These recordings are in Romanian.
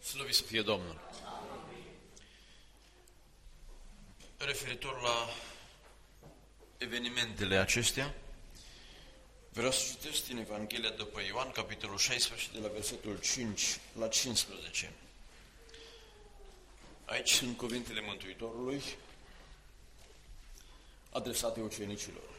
Slăvit să fie Domnul! Referitor la evenimentele acestea, vreau să citesc din Evanghelia după Ioan, capitolul 16, de la versetul 5 la 15. Aici sunt cuvintele Mântuitorului adresate ucenicilor.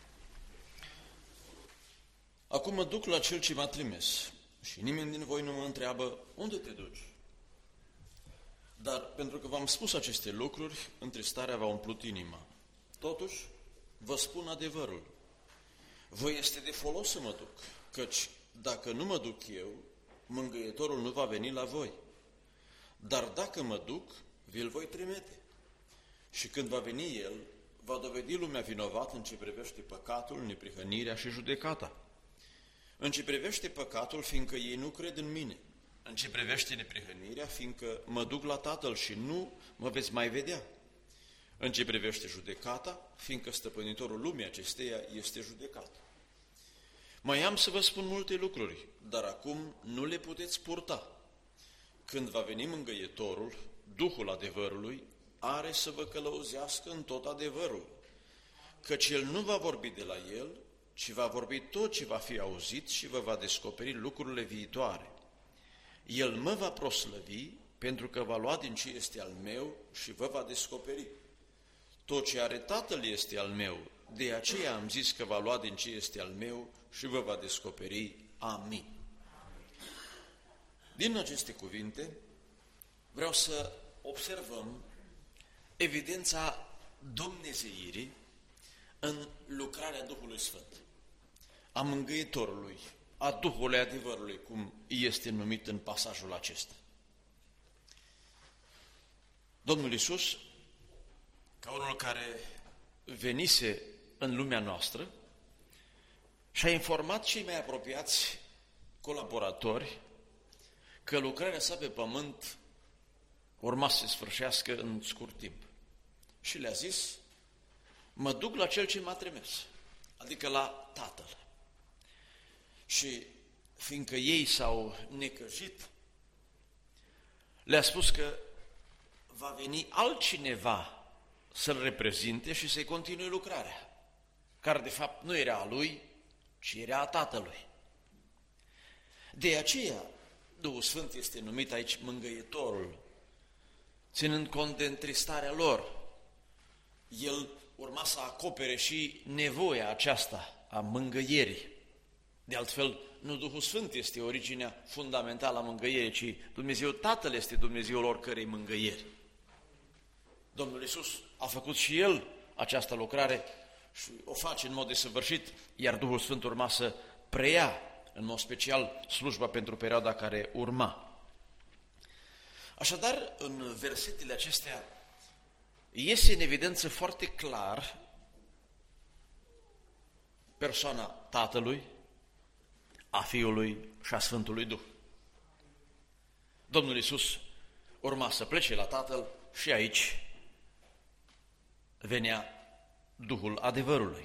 Acum mă duc la Cel ce m-a trimis și nimeni din voi nu mă întreabă, unde te duci? Dar pentru că v-am spus aceste lucruri, întristarea v-a umplut inima. Totuși, vă spun adevărul. Vă este de folos să mă duc, căci dacă nu mă duc eu, mângâietorul nu va veni la voi. Dar dacă mă duc, vi-l voi trimite. Și când va veni el, va dovedi lumea vinovată în ce privește păcatul, neprihănirea și judecata. În ce privește păcatul, fiindcă ei nu cred în mine. În ce privește neprihănirea, fiindcă mă duc la Tatăl și nu mă veți mai vedea. În ce privește judecata, fiindcă stăpânitorul lumii acesteia este judecat. Mai am să vă spun multe lucruri, dar acum nu le puteți purta. Când va veni mângâietorul, Duhul adevărului, are să vă călăuzească în tot adevărul, căci el nu va vorbi de la el, ci va vorbi tot ce va fi auzit și vă va descoperi lucrurile viitoare. El mă va proslăvi, pentru că va lua din ce este al meu și vă va descoperi. Tot ce are Tatăl este al meu, de aceea am zis că va lua din ce este al meu și vă va descoperi. Amin. Din aceste cuvinte vreau să observăm evidența dumnezeirii în lucrarea Duhului Sfânt, a Mângâietorului, a Duhului adevărului, cum este numit în pasajul acesta. Domnul Iisus, ca unul care venise în lumea noastră, și-a informat cei mai apropiați colaboratori că lucrarea sa pe pământ urma să se sfârșească în scurt timp. Și le-a zis, mă duc la Cel ce m-a trimis, adică la Tatăl. Și fiindcă ei s-au necăjit, le-a spus că va veni altcineva să-l reprezinte și să-i continue lucrarea, care de fapt nu era a lui, ci era a Tatălui. De aceea, Duhul Sfânt este numit aici Mângâietorul, ținând cont de întristarea lor. El urma să acopere și nevoia aceasta a mângâierii. De altfel, nu Duhul Sfânt este originea fundamentală a mângâierii, ci Dumnezeu Tatăl este Dumnezeul oricărei mângâieri. Domnul Iisus a făcut și El această lucrare și o face în mod desăvârșit, iar Duhul Sfânt urma să preia în mod special slujba pentru perioada care urma. Așadar, în versetele acestea iese în evidență foarte clar persoana Tatălui, a Fiului și a Sfântului Duh. Domnul Iisus urma să plece la Tatăl și aici venea Duhul adevărului.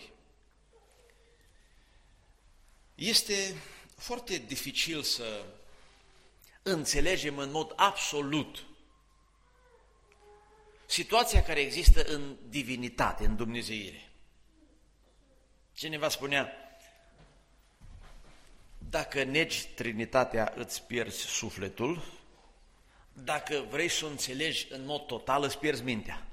Este foarte dificil să înțelegem în mod absolut situația care există în divinitate, în dumnezeire. Cineva spunea, dacă negi Trinitatea, îți pierzi sufletul, dacă vrei să o înțelegi în mod total, îți pierzi mintea.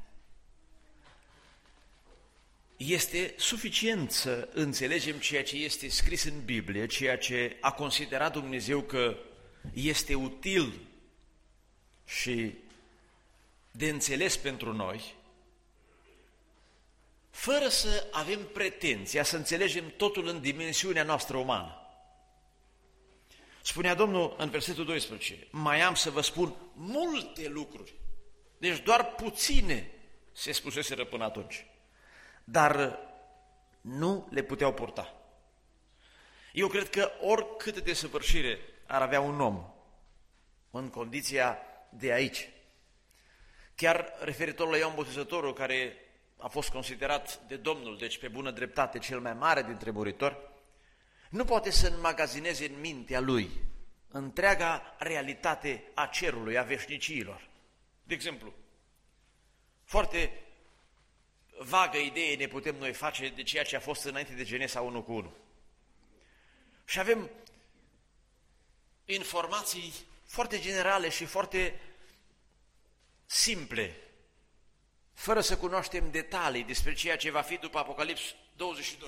Este suficient să înțelegem ceea ce este scris în Biblie, ceea ce a considerat Dumnezeu că este util și de înțeles pentru noi, fără să avem pretenția să înțelegem totul în dimensiunea noastră umană. Spunea Domnul în versetul 12, mai am să vă spun multe lucruri, deci doar puține se spuseseră până atunci, dar nu le puteau purta. Eu cred că oricât de desăvârșire ar avea un om în condiția de aici, chiar referitor la Ioan Botezătorul, care a fost considerat de Domnul, deci pe bună dreptate, cel mai mare dintre muritori, nu poate să înmagazineze în mintea lui întreaga realitate a cerului, a veșniciilor. De exemplu, foarte vagă idee ne putem noi face de ceea ce a fost înainte de Genesa 1:1. Și avem informații foarte generale și foarte simple, fără să cunoaștem detalii despre ceea ce va fi după Apocalips 22.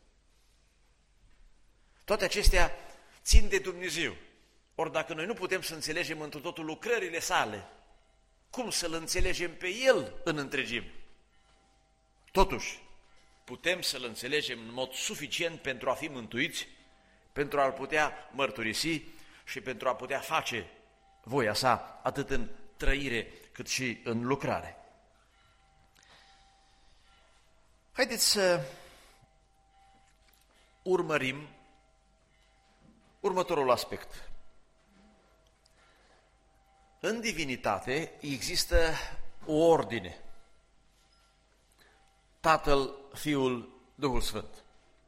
Toate acestea țin de Dumnezeu. Ori dacă noi nu putem să înțelegem întru totul lucrările sale, cum să-L înțelegem pe El în întregime? Totuși, putem să-L înțelegem în mod suficient pentru a fi mântuiți, pentru a-L putea mărturisi și pentru a putea face voia sa atât în trăire cât și în lucrare. Haideți să urmărim următorul aspect. În divinitate există o ordine. Tatăl, Fiul, Duhul Sfânt.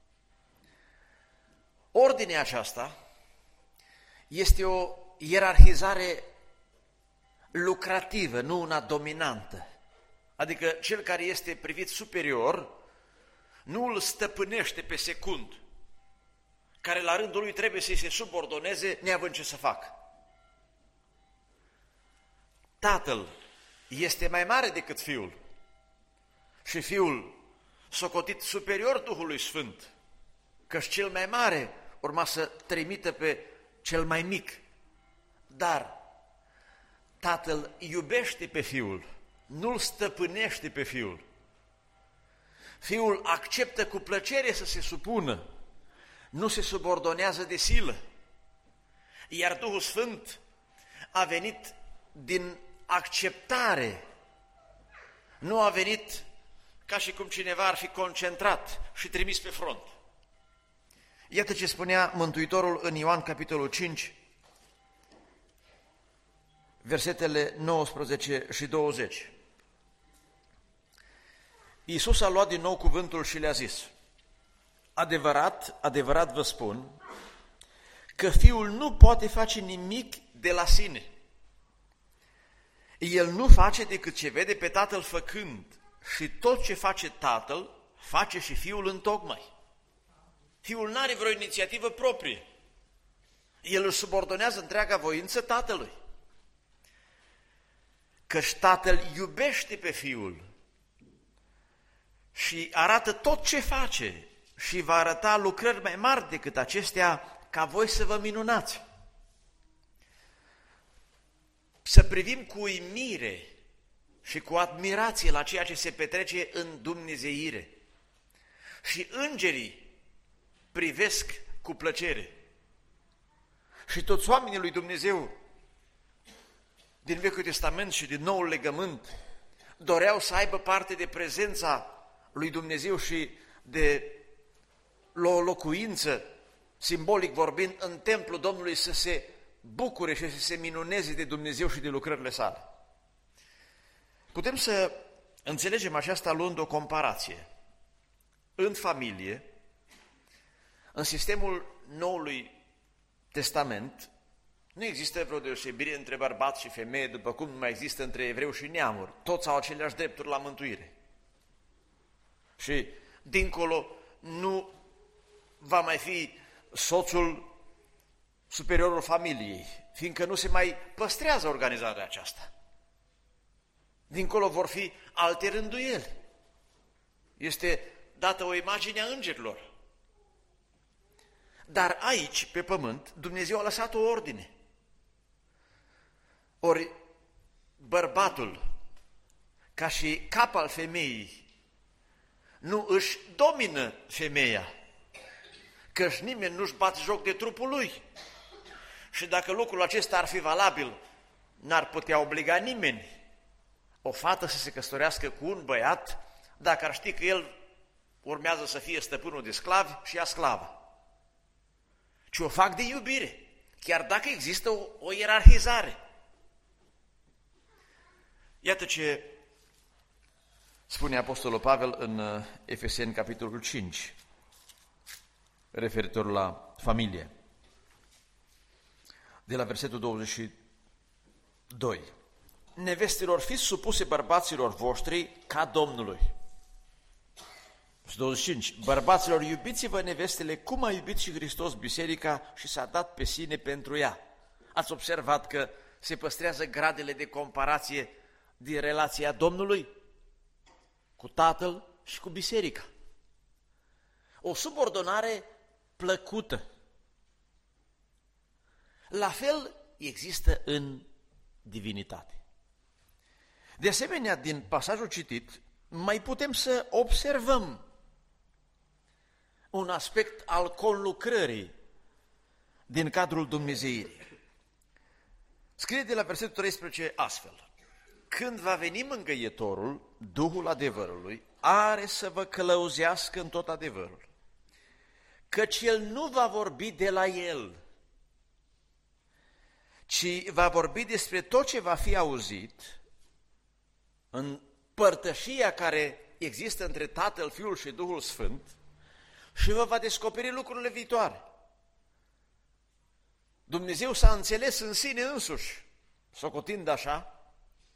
Ordinea aceasta este o ierarhizare lucrativă, nu una dominantă. Adică cel care este privit superior nu îl stăpânește pe secund, care la rândul lui trebuie să-i se subordoneze neavând ce să facă. Tatăl este mai mare decât Fiul și Fiul socotit superior Duhului Sfânt, căci cel mai mare urma să trimită pe cel mai mic. Dar Tatăl iubește pe Fiul, nu-L stăpânește pe Fiul. Fiul acceptă cu plăcere să se supună, nu se subordonează de silă. Iar Duhul Sfânt a venit din acceptare, nu a venit ca și cum cineva ar fi concentrat și trimis pe front. Iată ce spunea Mântuitorul în Ioan capitolul 5, versetele 19 și 20. Iisus a luat din nou cuvântul și le-a zis: adevărat, adevărat vă spun că Fiul nu poate face nimic de la sine. El nu face decât ce vede pe Tatăl făcând și tot ce face Tatăl, face și Fiul întocmai. Fiul nu are vreo inițiativă proprie. El își subordonează întreaga voință Tatălui. Căci Tatăl iubește pe Fiul și arată tot ce face și va arăta lucrări mai mari decât acestea, ca voi să vă minunați. Să privim cu uimire și cu admirație la ceea ce se petrece în dumnezeire. Și îngerii privesc cu plăcere. Și toți oamenii lui Dumnezeu din Vechiul Testament și din Noul Legământ doreau să aibă parte de prezența lui Dumnezeu și de o locuință, simbolic vorbind, în templul Domnului, să se bucure și să se minuneze de Dumnezeu și de lucrările sale. Putem să înțelegem aceasta luând o comparație. În familie, în sistemul Noului Testament, nu există vreo deosebire între bărbat și femeie, după cum nu mai există între evreu și neamuri. Toți au aceleași drepturi la mântuire. Și dincolo nu va mai fi soțul superiorul familiei, fiindcă nu se mai păstrează organizarea aceasta. Dincolo vor fi alte rânduieli. Este dată o imagine a îngerilor. Dar aici, pe pământ, Dumnezeu a lăsat o ordine. Ori bărbatul, ca și cap al femeii, nu își domină femeia, căci nimeni nu-și bate joc de trupul lui. Și dacă lucrul acesta ar fi valabil, n-ar putea obliga nimeni o fată să se căsătorească cu un băiat dacă ar ști că el urmează să fie stăpânul de sclavi și ea sclavă. Ci o fac de iubire, chiar dacă există o ierarhizare. Iată ce spune Apostolul Pavel în Efeseni, capitolul 5, referitor la familie. de la versetul 22. Nevestelor, fiți supuse bărbaților voștri ca Domnului. 25. Bărbaților, iubiți-vă nevestele cum a iubit și Hristos biserica și s-a dat pe sine pentru ea. Ați observat că se păstrează gradele de comparație din relația Domnului cu Tatăl și cu biserica. O subordonare plăcută. La fel există în divinitate. De asemenea, din pasajul citit, mai putem să observăm un aspect al conlucrării din cadrul dumnezeirii. Scrie de la versetul 13 astfel: când va veni mângâietorul, Duhul adevărului, are să vă călăuzească în tot adevărul, căci El nu va vorbi de la El, ci va vorbi despre tot ce va fi auzit în părtășia care există între Tatăl, Fiul și Duhul Sfânt și vă va descoperi lucrurile viitoare. Dumnezeu s-a înțeles în sine însuși, socotind așa,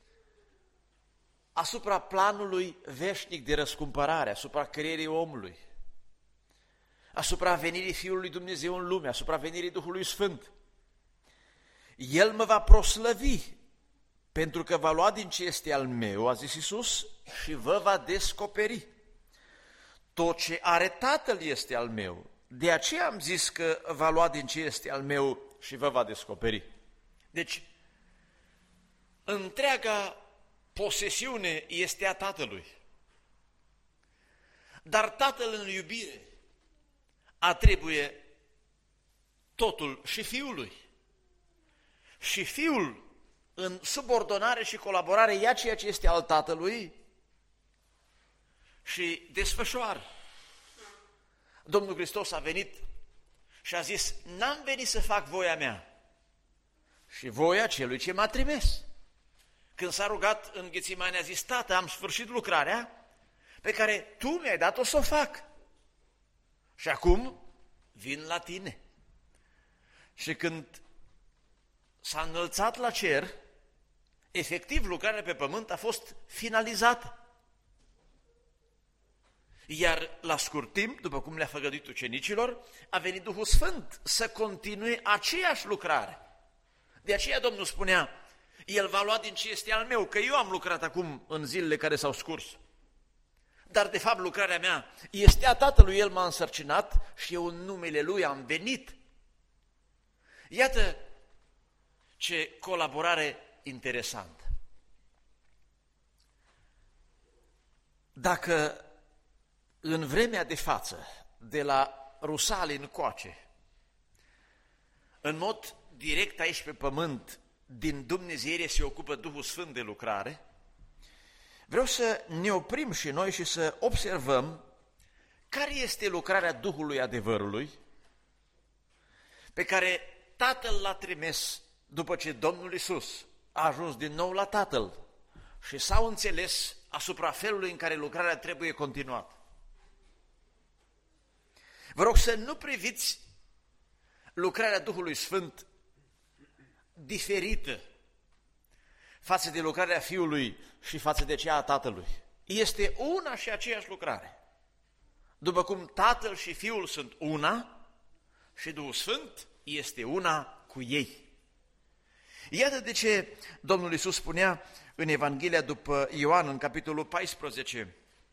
asupra planului veșnic de răscumpărare, asupra creierii omului, asupra venirii Fiului Dumnezeu în lume, asupra venirii Duhului Sfânt. El mă va proslăvi, pentru că va lua din ce este al meu, a zis Iisus, și vă va descoperi. Tot ce are Tatăl este al meu, de aceea am zis că va lua din ce este al meu și vă va descoperi. Deci, întreaga posesiune este a Tatălui. Dar Tatăl în iubire atribuie totul și Fiului. Și Fiul în subordonare și colaborare ia ceea ce este al Tatălui și desfășoară. Domnul Hristos a venit și a zis: n-am venit să fac voia mea, și voia celui ce m-a trimis. Când s-a rugat în Ghețimani, a zis: Tată, am sfârșit lucrarea pe care Tu mi-ai dat-o să o fac. Și acum vin la Tine. Și când s-a înălțat la cer, efectiv lucrarea pe pământ a fost finalizată. Iar la scurt timp, după cum le-a făgăduit ucenicilor, a venit Duhul Sfânt să continue aceeași lucrare. De aceea Domnul spunea: El va lua din ce este al meu, că eu am lucrat acum în zilele care s-au scurs. Dar de fapt lucrarea mea este a Tatălui, El m-a însărcinat și eu în numele Lui am venit. Iată ce colaborare interesantă. Dacă în vremea de față, de la Rusali încoace, în mod direct aici pe pământ, din Dumnezeire se ocupă Duhul Sfânt de lucrare, vreau să ne oprim și noi și să observăm care este lucrarea Duhului adevărului pe care Tatăl l-a trimis după ce Domnul Iisus a ajuns din nou la Tatăl și s-au înțeles asupra felului în care lucrarea trebuie continuată. Vă rog să nu priviți lucrarea Duhului Sfânt diferită față de lucrarea Fiului și față de cea a Tatălui. Este una și aceeași lucrare. După cum Tatăl și Fiul sunt una și Duhul Sfânt este una cu ei. Iată de ce Domnul Iisus spunea în Evanghelia după Ioan, în capitolul 14,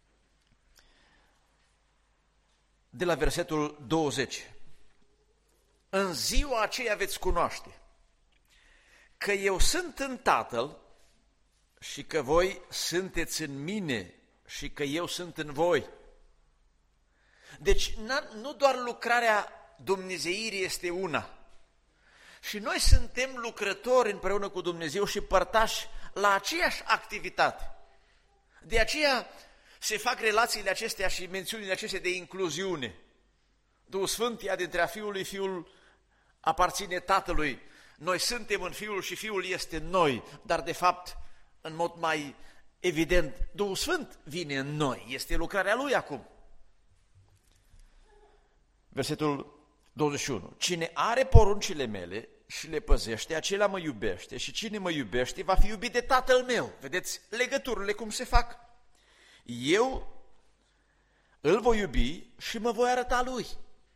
de la versetul 20. În ziua aceea veți cunoaște că eu sunt în Tatăl și că voi sunteți în mine și că eu sunt în voi. Deci nu doar lucrarea dumnezeirii este una. Și noi suntem lucrători împreună cu Dumnezeu și părtași la aceeași activitate. De aceea se fac relațiile acestea și mențiunile acestea de incluziune. Duhul Sfânt ia dintre a Fiului, Fiul aparține Tatălui. Noi suntem în Fiul și Fiul este în noi, dar de fapt, în mod mai evident, Duhul Sfânt vine în noi. Este lucrarea Lui acum. Versetul 21. Cine are poruncile mele și le păzește, acela mă iubește și cine mă iubește va fi iubit de Tatăl meu. Vedeți legăturile cum se fac? Eu îl voi iubi și mă voi arăta lui.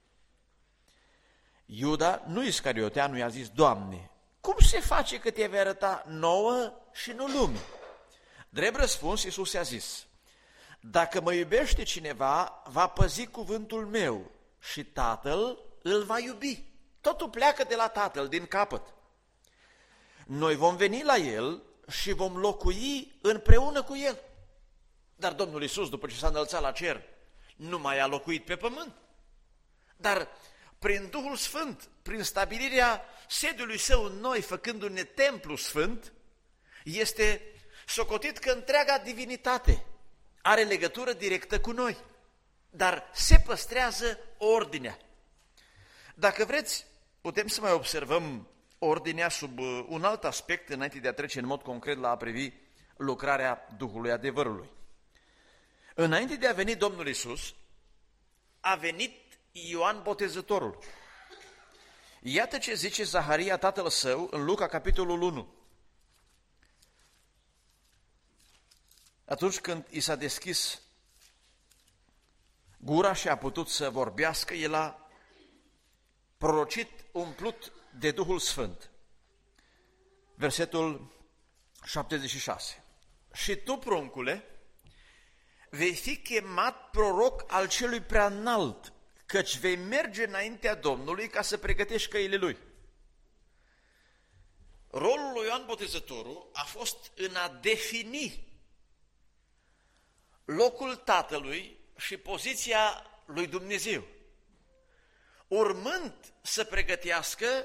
Iuda, nu Iscarioteanu, i-a zis: Doamne, cum se face că te vei arăta nouă și nu lumii? Drept răspuns, Iisus i-a zis: dacă mă iubește cineva, va păzi cuvântul meu și Tatăl îl va iubi. Totul pleacă de la Tatăl, din capăt. Noi vom veni la El și vom locui împreună cu El. Dar Domnul Iisus, după ce s-a înălțat la cer, nu mai a locuit pe pământ. Dar prin Duhul Sfânt, prin stabilirea sediului Său în noi, făcându-ne templu sfânt, este socotit că întreaga divinitate are legătură directă cu noi, dar se păstrează ordinea. Dacă vreți, putem să mai observăm ordinea sub un alt aspect, înainte de a trece în mod concret la a privi lucrarea Duhului adevărului. Înainte de a veni Domnul Iisus, a venit Ioan Botezătorul. Iată ce zice Zaharia, tatăl său, în Luca, capitolul 1. Atunci când i s-a deschis gura și a putut să vorbească, el a prorocit umplut de Duhul Sfânt. Versetul 76. Și tu, pruncule, vei fi chemat proroc al celui prea înalt, căci vei merge înaintea Domnului ca să pregătești căile Lui. Rolul lui Ioan Botezătorul a fost în a defini locul Tatălui și poziția lui Dumnezeu, urmând să pregătească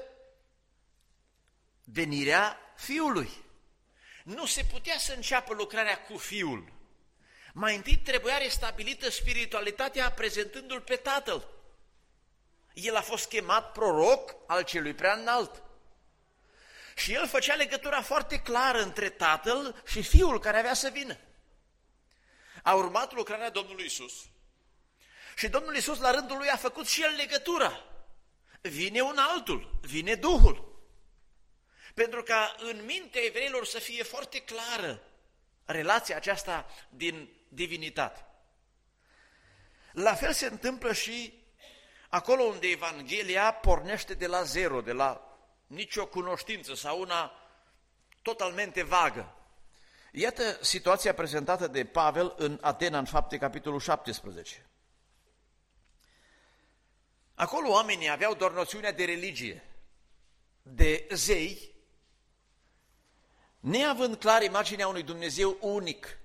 venirea Fiului. Nu se putea să înceapă lucrarea cu Fiul. Mai întâi trebuia restabilită spiritualitatea prezentându-L pe Tatăl. El a fost chemat proroc al celui prea înalt. Și el făcea legătura foarte clară între Tatăl și Fiul care avea să vină. A urmat lucrarea Domnului Iisus și Domnul Iisus la rândul lui a făcut și el legătura. Vine un altul, vine Duhul. Pentru ca în mintea evreilor să fie foarte clară relația aceasta din divinitate. La fel se întâmplă și acolo unde Evanghelia pornește de la zero, de la nicio cunoștință sau una totalmente vagă. Iată situația prezentată de Pavel în Atena, în Fapte, capitolul 17. Acolo oamenii aveau doar noțiunea de religie, de zei, neavând clar imaginea unui Dumnezeu unic.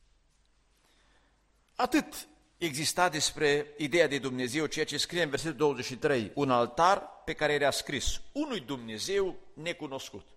Atât exista despre ideea de Dumnezeu, ceea ce scrie în versetul 23, un altar pe care era scris, unui Dumnezeu necunoscut.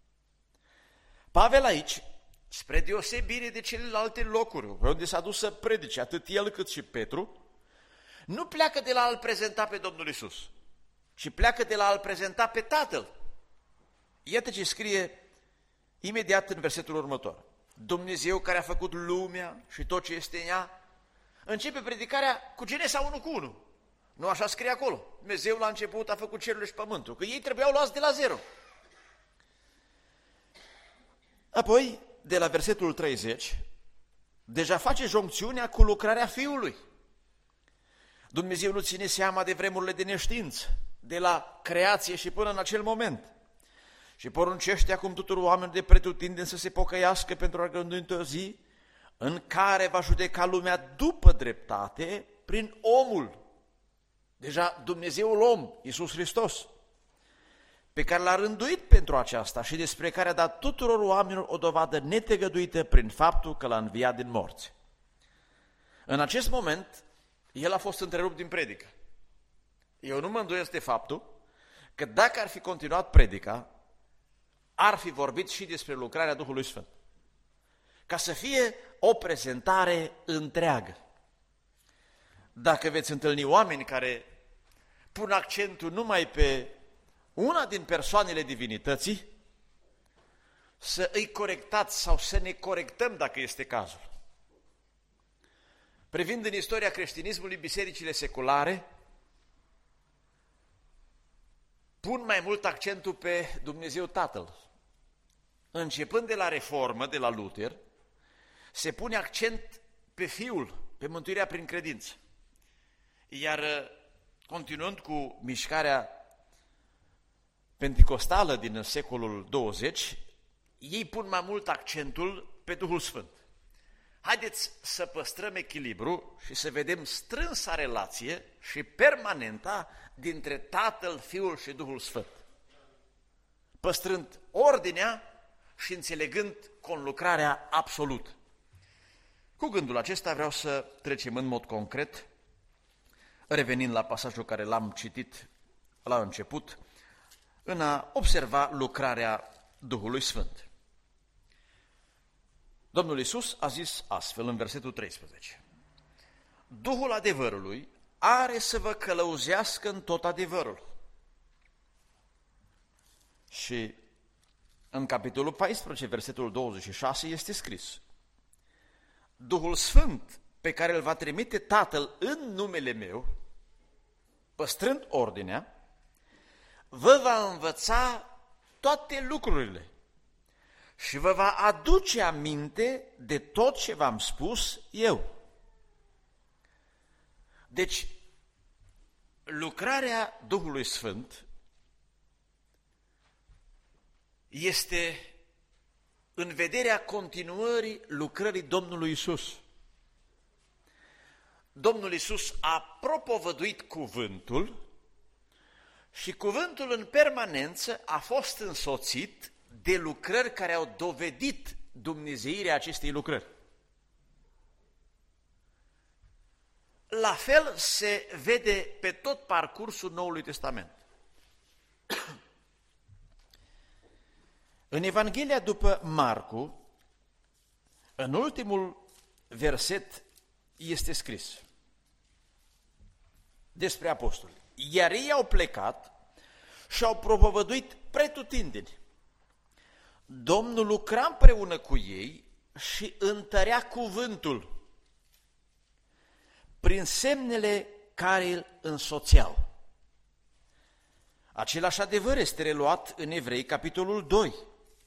Pavel aici, spre deosebire de celelalte locuri unde s-a dus să predice atât el cât și Petru, nu pleacă de la a-L prezenta pe Domnul Iisus, ci pleacă de la a-L prezenta pe Tatăl. Iată ce scrie imediat în versetul următor. Dumnezeu care a făcut lumea și tot ce este în ea, începe predicarea cu Genesa 1:1. Nu așa scrie acolo? Dumnezeu la început a făcut cerurile și pământul, că ei trebuiau luați de la zero. Apoi, de la versetul 30, deja face joncțiunea cu lucrarea Fiului. Dumnezeu nu ține seama de vremurile de neștiință, de la creație și până în acel moment. Și poruncește acum tuturor oamenilor de pretutindeni să se pocăiască pentru a gândi într-o zi în care va judeca lumea după dreptate prin omul. Deja Dumnezeul om, Iisus Hristos, pe care l-a rânduit pentru aceasta și despre care a dat tuturor oamenilor o dovadă netegăduită prin faptul că l-a înviat din morți. În acest moment, el a fost întrerupt din predică. Eu nu mă îndoiesc de faptul că dacă ar fi continuat predica, ar fi vorbit și despre lucrarea Duhului Sfânt. Ca să fie o prezentare întreagă. Dacă veți întâlni oameni care pun accentul numai pe una din persoanele divinității, să îi corectați sau să ne corectăm dacă este cazul. Privind în istoria creștinismului bisericile seculare, pun mai mult accentul pe Dumnezeu Tatăl. Începând de la Reformă, de la Luther, se pune accent pe Fiul, pe mântuirea prin credință. Iar continuând cu mișcarea penticostală din secolul 20, ei pun mai mult accentul pe Duhul Sfânt. Haideți să păstrăm echilibru și să vedem strânsa relație și permanenta dintre Tatăl, Fiul și Duhul Sfânt, păstrând ordinea și înțelegând conlucrarea absolută. Cu gândul acesta vreau să trecem în mod concret, revenind la pasajul care l-am citit la început, în a observa lucrarea Duhului Sfânt. Domnul Iisus a zis astfel în versetul 13: Duhul adevărului are să vă călăuzească în tot adevărul. Și în capitolul 14, versetul 26 este scris: Duhul Sfânt pe care îl va trimite Tatăl în numele meu, păstrând ordinea, vă va învăța toate lucrurile și vă va aduce aminte de tot ce v-am spus eu. Deci, lucrarea Duhului Sfânt este în vederea continuării lucrării Domnului Iisus. Domnul Iisus a propovăduit cuvântul și cuvântul în permanență a fost însoțit de lucrări care au dovedit dumnezeirea acestei lucrări. La fel se vede pe tot parcursul Noului Testament. În Evanghelia după Marcu, în ultimul verset este scris despre apostoli: iar ei au plecat și au propovăduit pretutindeni. Domnul lucra împreună cu ei și întărea cuvântul prin semnele care îl însoțeau. Același adevăr este reluat în Evrei, capitolul 2,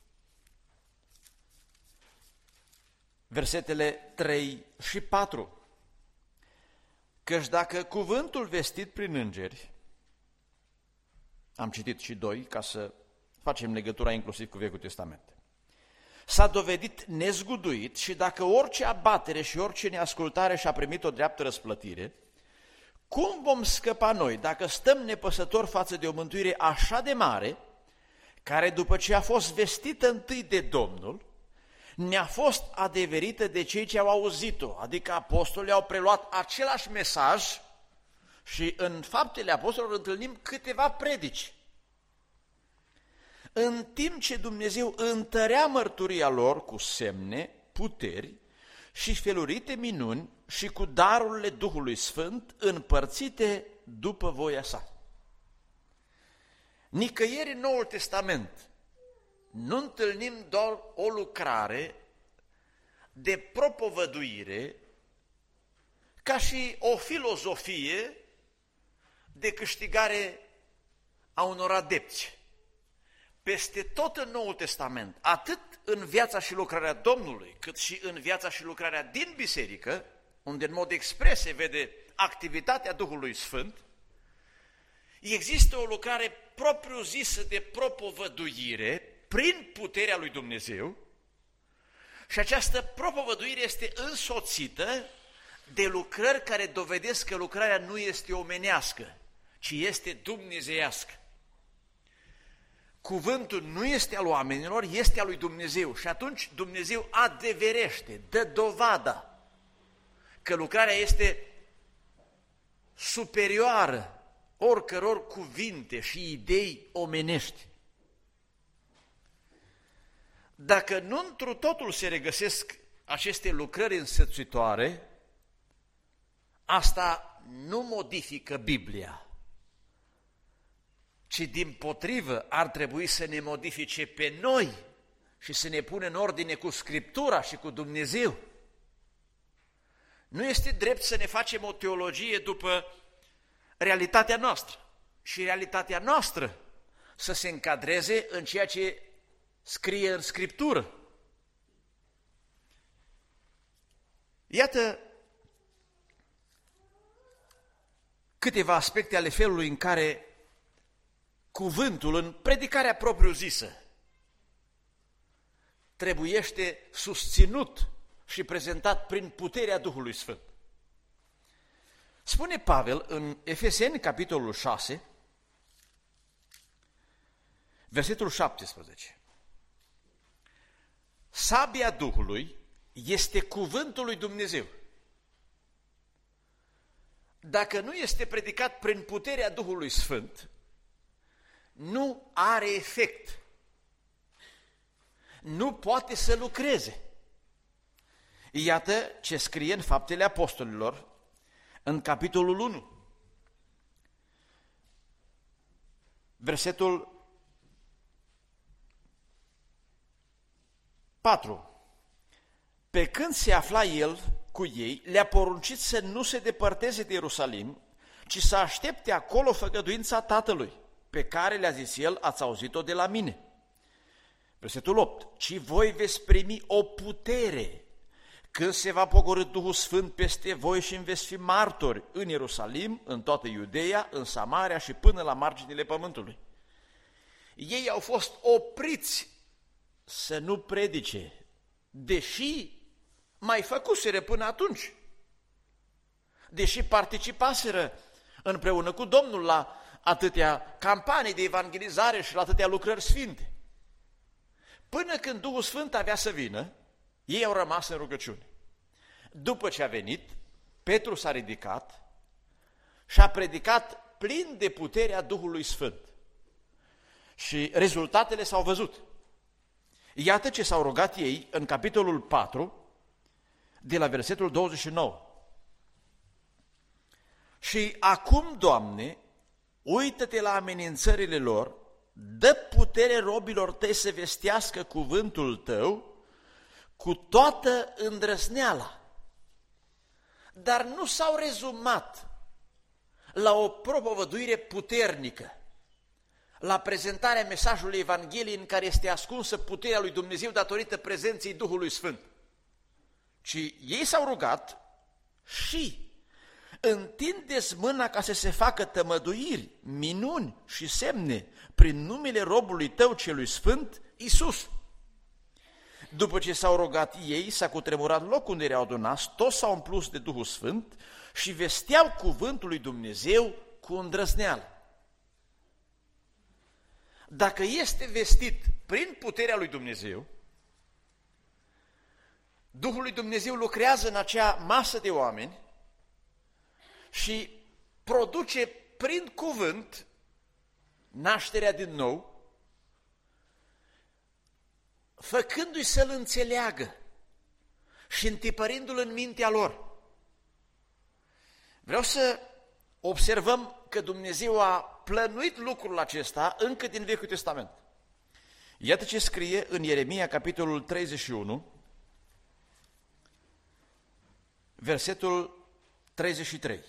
versetele 3 și 4. Căci dacă cuvântul vestit prin îngeri, am citit și 2 ca să facem legătura inclusiv cu Vechiul Testament, s-a dovedit nezguduit și dacă orice abatere și orice neascultare și-a primit o dreaptă răsplătire, cum vom scăpa noi dacă stăm nepăsători față de o mântuire așa de mare, care după ce a fost vestită întâi de Domnul, ne-a fost adeverită de cei ce au auzit-o, adică apostolii au preluat același mesaj și în Faptele Apostolilor întâlnim câteva predici. În timp ce Dumnezeu întărea mărturia lor cu semne, puteri și felurite minuni și cu darurile Duhului Sfânt împărțite după voia sa. Nicăieri în Noul Testament nu întâlnim doar o lucrare de propovăduire ca și o filozofie de câștigare a unor adepți. Peste tot în Noul Testament, atât în viața și lucrarea Domnului, cât și în viața și lucrarea din biserică, unde în mod expres se vede activitatea Duhului Sfânt, există o lucrare propriu-zisă de propovăduire prin puterea lui Dumnezeu și această propovăduire este însoțită de lucrări care dovedesc că lucrarea nu este omenească, ci este dumnezeiască. Cuvântul nu este al oamenilor, este al lui Dumnezeu și atunci Dumnezeu adeverește, dă dovada că lucrarea este superioară oricăror cuvinte și idei omenești. Dacă nu întru totul se regăsesc aceste lucrări însățitoare, asta nu modifică Biblia, ci dimpotrivă ar trebui să ne modifice pe noi și să ne pună în ordine cu Scriptura și cu Dumnezeu. Nu este drept să ne facem o teologie după realitatea noastră. Și realitatea noastră să se încadreze în ceea ce scrie în Scriptură. Iată câteva aspecte ale felului în care cuvântul, în predicarea propriu-zisă, trebuiește susținut și prezentat prin puterea Duhului Sfânt. Spune Pavel în Efeseni, capitolul 6, versetul 17. Sabia Duhului este cuvântul lui Dumnezeu. Dacă nu este predicat prin puterea Duhului Sfânt, nu are efect. Nu poate să lucreze. Iată ce scrie în Faptele Apostolilor, în capitolul 1, versetul 4. Pe când se afla el cu ei, le-a poruncit să nu se depărteze de Ierusalim, ci să aștepte acolo făgăduința Tatălui, pe care le-a zis el, ați auzit-o de la mine. Versetul 8. Ci voi veți primi o putere când se va pogorî Duhul Sfânt peste voi și veți fi martori în Ierusalim, în toată Iudeea, în Samaria și până la marginile pământului. Ei au fost opriți să nu predice, deși mai făcuseră până atunci, deși participaseră împreună cu Domnul la atâtea campanii de evangelizare și la atâtea lucrări sfinte. Până când Duhul Sfânt avea să vină, ei au rămas în rugăciune. După ce a venit, Petru s-a ridicat și a predicat plin de puterea Duhului Sfânt. Și rezultatele s-au văzut. Iată ce s-au rugat ei în capitolul 4, de la versetul 29. Și acum, Doamne, uită-te la amenințările lor, dă putere robilor tăi să vestească cuvântul tău cu toată îndrăzneala. Dar nu s-au rezumat la o propovăduire puternică, la prezentarea mesajului Evangheliei în care este ascunsă puterea lui Dumnezeu datorită prezenței Duhului Sfânt, ci ei s-au rugat și întindeți mâna ca să se facă tămăduiri, minuni și semne prin numele robului tău celui sfânt, Iisus. După ce s-au rugat ei, s-a cutremurat locul unde erau adunați, toți s-au umplut de Duhul Sfânt și vesteau cuvântul lui Dumnezeu cu îndrăzneală. Dacă este vestit prin puterea lui Dumnezeu, Duhul lui Dumnezeu lucrează în acea masă de oameni și produce prin cuvânt nașterea din nou, făcându-i să-l înțeleagă și întipărindu-l în mintea lor. Vreau să observăm că Dumnezeu a plănuit lucrul acesta încă din Vechiul Testament. Iată ce scrie în Ieremia, capitolul 31, versetul 33.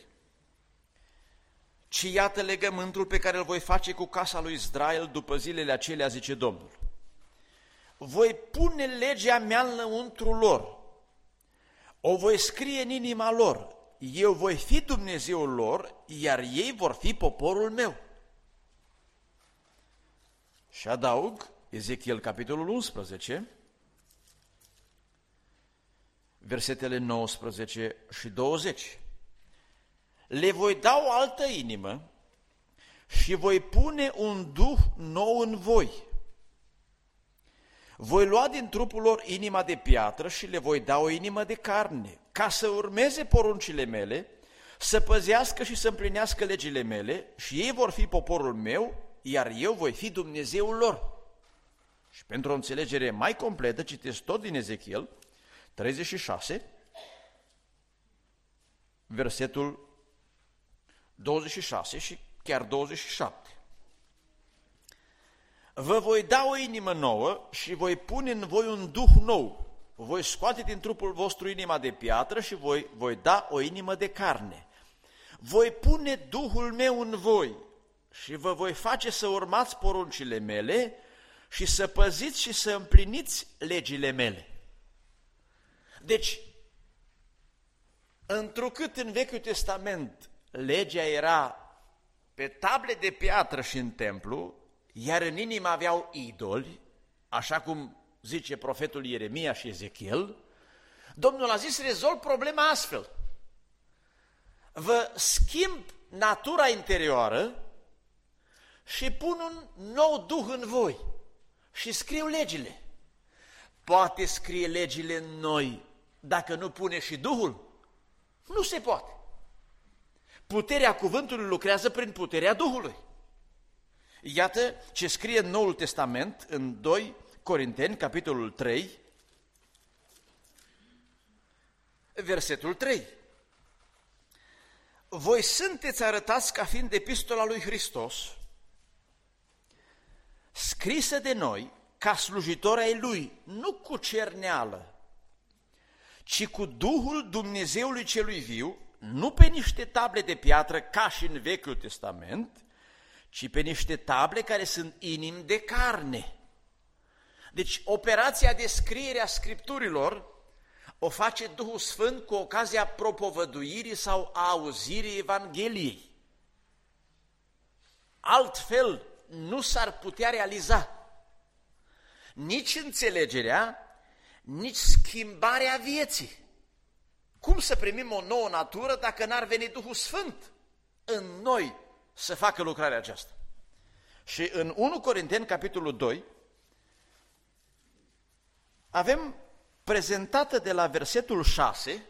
Ci iată legământul pe care îl voi face cu casa lui Israel după zilele acelea, zice Domnul. Voi pune legea mea înăuntru lor, o voi scrie în inima lor, eu voi fi Dumnezeul lor, iar ei vor fi poporul meu. Și adaug, Ezechiel, capitolul 11, versetele 19 și 20. Le voi da o altă inimă și voi pune un duh nou în voi. Voi lua din trupul lor inima de piatră și le voi da o inimă de carne, ca să urmeze poruncile mele, să păzească și să împlinească legile mele și ei vor fi poporul meu, iar eu voi fi Dumnezeul lor. Și pentru o înțelegere mai completă, citesc tot din Ezechiel 36, versetul 26 și chiar 27. Vă voi da o inimă nouă și voi pune în voi un duh nou. Voi scoate din trupul vostru inima de piatră și voi da o inimă de carne. Voi pune Duhul meu în voi și vă voi face să urmați poruncile mele și să păziți și să împliniți legile mele. Deci, întrucât în Vechiul Testament legea era pe table de piatră și în templu, iar în inimă aveau idoli, așa cum zice profetul Ieremia și Ezechiel, Domnul a zis, rezolv problema astfel. Vă schimb natura interioară și pun un nou duh în voi și scriu legile. Poate scrie legile în noi dacă nu pune și Duhul? Nu se poate. Puterea cuvântului lucrează prin puterea Duhului. Iată ce scrie în Noul Testament, în 2 Corinteni, capitolul 3, versetul 3. Voi sunteți arătați ca fiind epistola lui Hristos, scrisă de noi ca slujitori ai Lui, nu cu cerneală, ci cu Duhul Dumnezeului celui viu, nu pe niște table de piatră ca și în Vechiul Testament, ci pe niște table care sunt inimi de carne. Deci operația de scriere a Scripturilor o face Duhul Sfânt cu ocazia propovăduirii sau a auzirii Evangheliei. Altfel nu s-ar putea realiza nici înțelegerea, nici schimbarea vieții. Cum să primim o nouă natură dacă n-ar veni Duhul Sfânt în noi să facă lucrarea aceasta? Și în 1 Corinteni, capitolul 2, avem prezentată de la versetul 6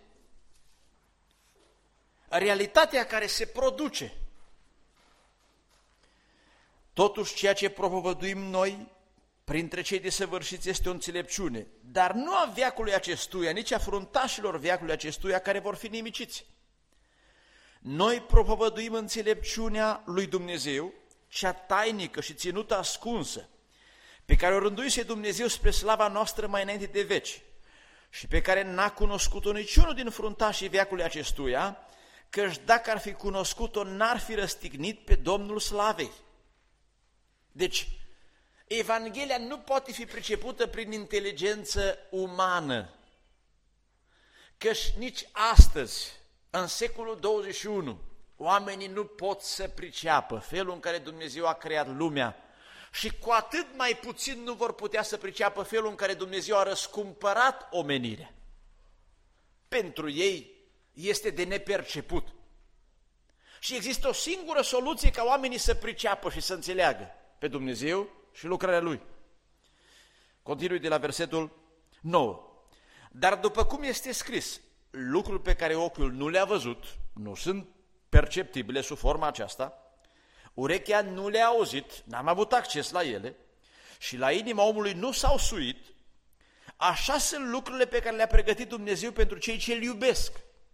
realitatea care se produce. Totuși, ceea ce propovăduim noi printre cei desăvârșiți este o înțelepciune, dar nu a veacului acestuia, nici a fruntașilor veacului acestuia care vor fi nimiciți. Noi propovăduim înțelepciunea lui Dumnezeu, cea tainică și ținută ascunsă, pe care o rânduise Dumnezeu spre slava noastră mai înainte de veci și pe care n-a cunoscut-o niciunul din fruntașii veacului acestuia, căci dacă ar fi cunoscut-o, n-ar fi răstignit pe Domnul slavei. Deci, Evanghelia nu poate fi pricepută prin inteligență umană, căci nici astăzi, în secolul 21, oamenii nu pot să priceapă felul în care Dumnezeu a creat lumea și cu atât mai puțin nu vor putea să priceapă felul în care Dumnezeu a răscumpărat omenirea. Pentru ei este de neperceput. Și există o singură soluție ca oamenii să priceapă și să înțeleagă pe Dumnezeu și lucrarea Lui. Continui de la versetul 9. Dar după cum este scris, lucruri pe care ochiul nu le-a văzut, nu sunt perceptibile sub forma aceasta, urechea nu le-a auzit, n-am avut acces la ele și la inima omului nu s-au suit, așa sunt lucrurile pe care le-a pregătit Dumnezeu pentru cei ce îl iubesc.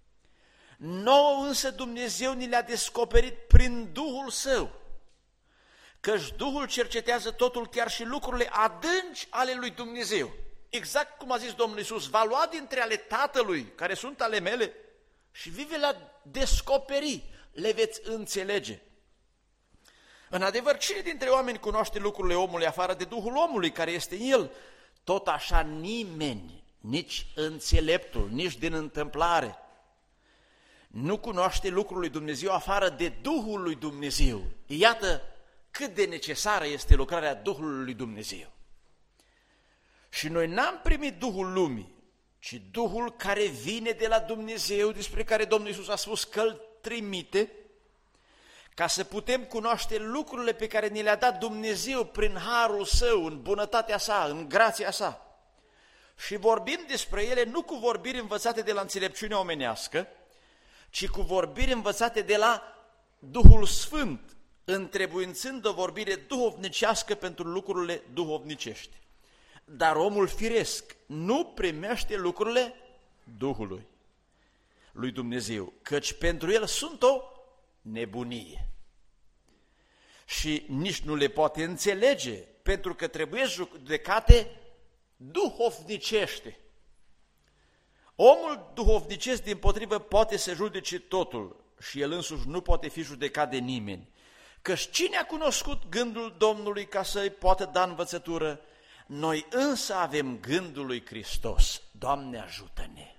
Nouă însă Dumnezeu ni le-a descoperit prin Duhul Său, căci Duhul cercetează totul, chiar și lucrurile adânci ale lui Dumnezeu. Exact cum a zis Domnul Iisus, va lua dintre ale Tatălui, care sunt ale mele, și vi le-a descoperi, le veți înțelege. În adevăr, cine dintre oameni cunoaște lucrurile omului afară de Duhul omului care este în el? Tot așa nimeni, nici înțeleptul, nici din întâmplare, nu cunoaște lucrul lui Dumnezeu afară de Duhul lui Dumnezeu. Iată cât de necesară este lucrarea Duhului lui Dumnezeu. Și noi n-am primit Duhul lumii, ci Duhul care vine de la Dumnezeu, despre care Domnul Iisus a spus că îl trimite, ca să putem cunoaște lucrurile pe care ni le-a dat Dumnezeu prin harul Său, în bunătatea Sa, în grația Sa. Și vorbim despre ele nu cu vorbiri învățate de la înțelepciunea omenească, ci cu vorbiri învățate de la Duhul Sfânt, întrebuințând o vorbire duhovnicească pentru lucrurile duhovnicești. Dar omul firesc nu primește lucrurile Duhului lui Dumnezeu, căci pentru el sunt o nebunie. Și nici nu le poate înțelege, pentru că trebuie judecate duhovnicește. Omul duhovnicesc, dimpotrivă, poate să judece totul și el însuși nu poate fi judecat de nimeni, Căci cine a cunoscut gândul Domnului ca să-i poată da învățătură? Noi însă avem gândul lui Hristos. Doamne, ajută-ne!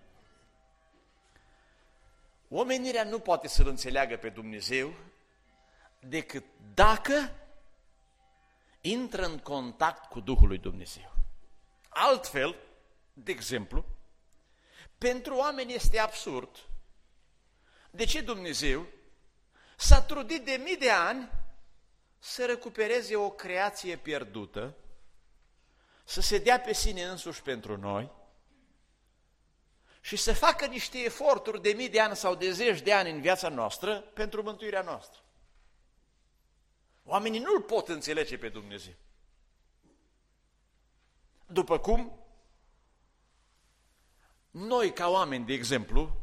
Omenirea nu poate să-L înțeleagă pe Dumnezeu decât dacă intră în contact cu Duhul lui Dumnezeu. Altfel, de exemplu, pentru oameni este absurd de ce Dumnezeu s-a trudit de mii de ani să recupereze o creație pierdută, să se dea pe sine însuși pentru noi și să facă niște eforturi de mii de ani sau de zeci de ani în viața noastră pentru mântuirea noastră. Oamenii nu-L pot înțelege pe Dumnezeu. După cum noi, ca oameni, de exemplu,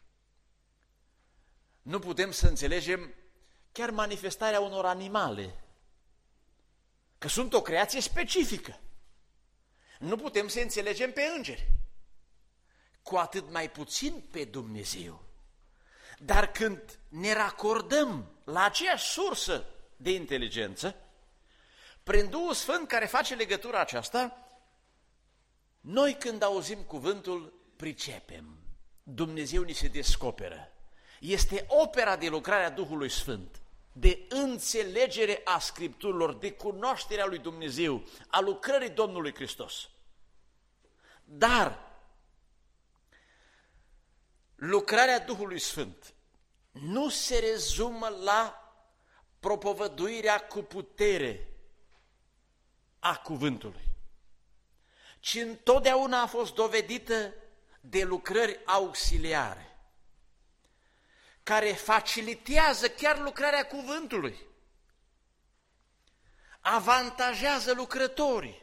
nu putem să înțelegem chiar manifestarea unor animale, că sunt o creație specifică. Nu putem să înțelegem pe îngeri, cu atât mai puțin pe Dumnezeu. Dar când ne racordăm la aceeași sursă de inteligență, prin Duhul Sfânt care face legătura aceasta, noi când auzim cuvântul pricepem. Dumnezeu ni se descoperă. Este opera de lucrare a Duhului Sfânt, de înțelegere a Scripturilor, de cunoașterea lui Dumnezeu, a lucrării Domnului Hristos. Dar lucrarea Duhului Sfânt nu se rezumă la propovăduirea cu putere a cuvântului, ci întotdeauna a fost dovedită de lucrări auxiliare, care facilitează chiar lucrarea cuvântului, avantajează lucrătorii.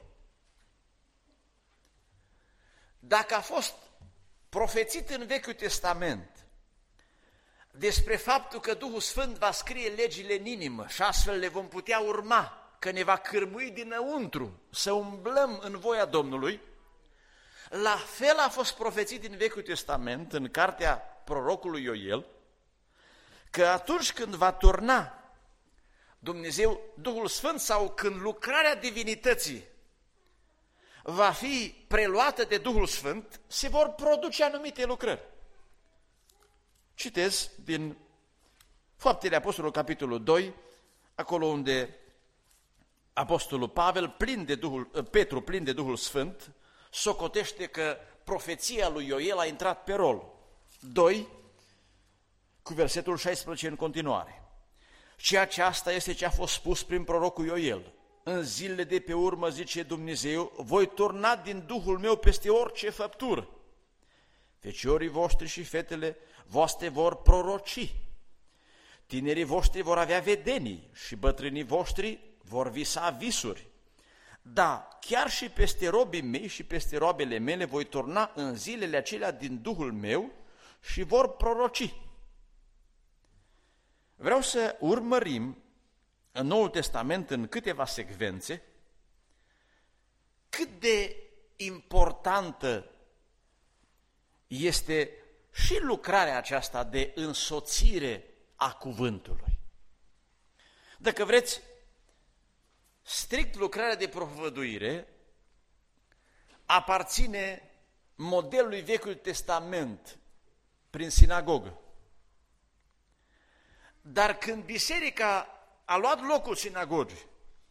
Dacă a fost profețit în Vechiul Testament despre faptul că Duhul Sfânt va scrie legile în inimă și astfel le vom putea urma, că ne va cârmui dinăuntru să umblăm în voia Domnului, la fel a fost profețit în Vechiul Testament, în cartea prorocului Ioel, că atunci când va turna Dumnezeu Duhul Sfânt sau când lucrarea divinității va fi preluată de Duhul Sfânt, se vor produce anumite lucrări. Citez din Faptele Apostolului, capitolul 2, acolo unde Apostolul Pavel, Petru, plin de Duhul Sfânt, socotește că profeția lui Ioel a intrat pe rol. 2, cu versetul 16 în continuare. Și aceasta este ce a fost spus prin prorocul Ioel. În zilele de pe urmă, zice Dumnezeu, voi turna din Duhul meu peste orice făptură. Feciorii voștri și fetele voastre vor proroci. Tinerii voștri vor avea vedenii și bătrânii voștri vor visa visuri. Da, chiar și peste robii mei și peste roabele mele voi turna în zilele acelea din Duhul meu și vor proroci. Vreau să urmărim în Noul Testament, în câteva secvențe, cât de importantă este și lucrarea aceasta de însoțire a cuvântului. Dacă vreți, strict lucrarea de propovăduire aparține modelului Vechiului Testament prin sinagogă. Dar când biserica a luat locul sinagogii,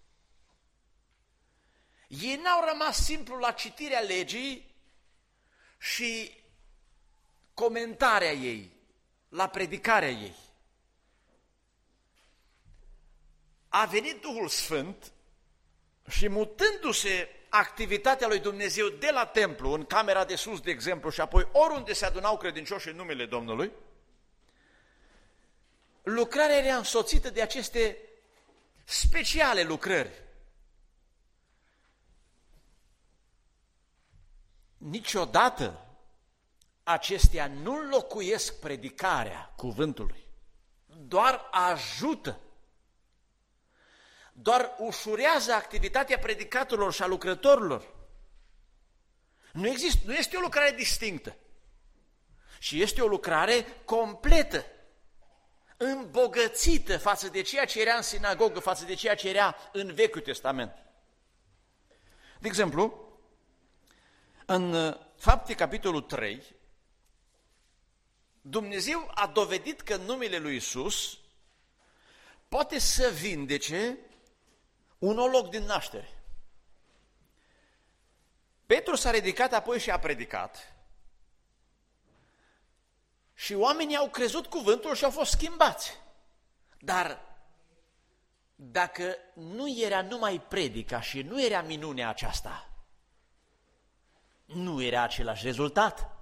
ei n-au rămas simplu la citirea legii și comentarea ei, la predicarea ei. A venit Duhul Sfânt și mutându-se activitatea lui Dumnezeu de la templu, în camera de sus, de exemplu, și apoi oriunde se adunau credincioși în numele Domnului, lucrarea era însoțită de aceste speciale lucrări. Niciodată acestea nu înlocuiesc predicarea cuvântului, doar ajută, doar ușurează activitatea predicatorilor și a lucrătorilor. Nu este o lucrare distinctă, și este o lucrare completă. îmbogățită față de ceea ce era în sinagogă, față de ceea ce era în Vechiul Testament. De exemplu, în Fapte, capitolul 3, Dumnezeu a dovedit că în numele lui Iisus poate să vindece un loc din naștere. Petru s-a ridicat apoi și a predicat și oamenii au crezut cuvântul și au fost schimbați. Dar dacă nu era numai predica și nu era minunea aceasta, nu era același rezultat.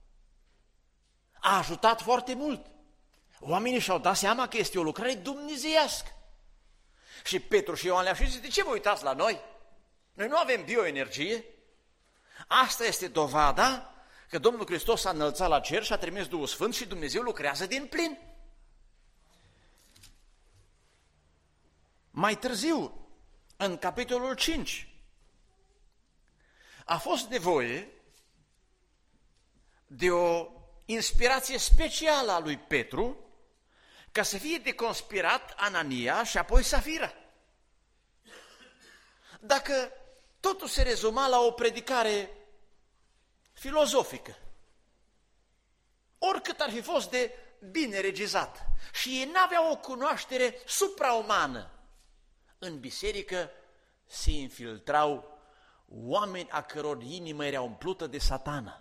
A ajutat foarte mult. Oamenii și-au dat seama că este o lucrare dumnezeiască. Și Petru și Ioan le-au zis, de ce vă uitați la noi? Noi nu avem bioenergie. Asta este dovada că Domnul Hristos s-a înălțat la cer și a trimis Duhul Sfânt și Dumnezeu lucrează din plin. Mai târziu, în capitolul 5, a fost nevoie de o inspirație specială a lui Petru ca să fie deconspirat Anania și apoi Safira. Dacă totul se rezuma la o predicare filozofică, oricât ar fi fost de bine regizat, și ei n-aveau o cunoaștere supraumană, în biserică se infiltrau oameni a căror inimă era umplută de Satana.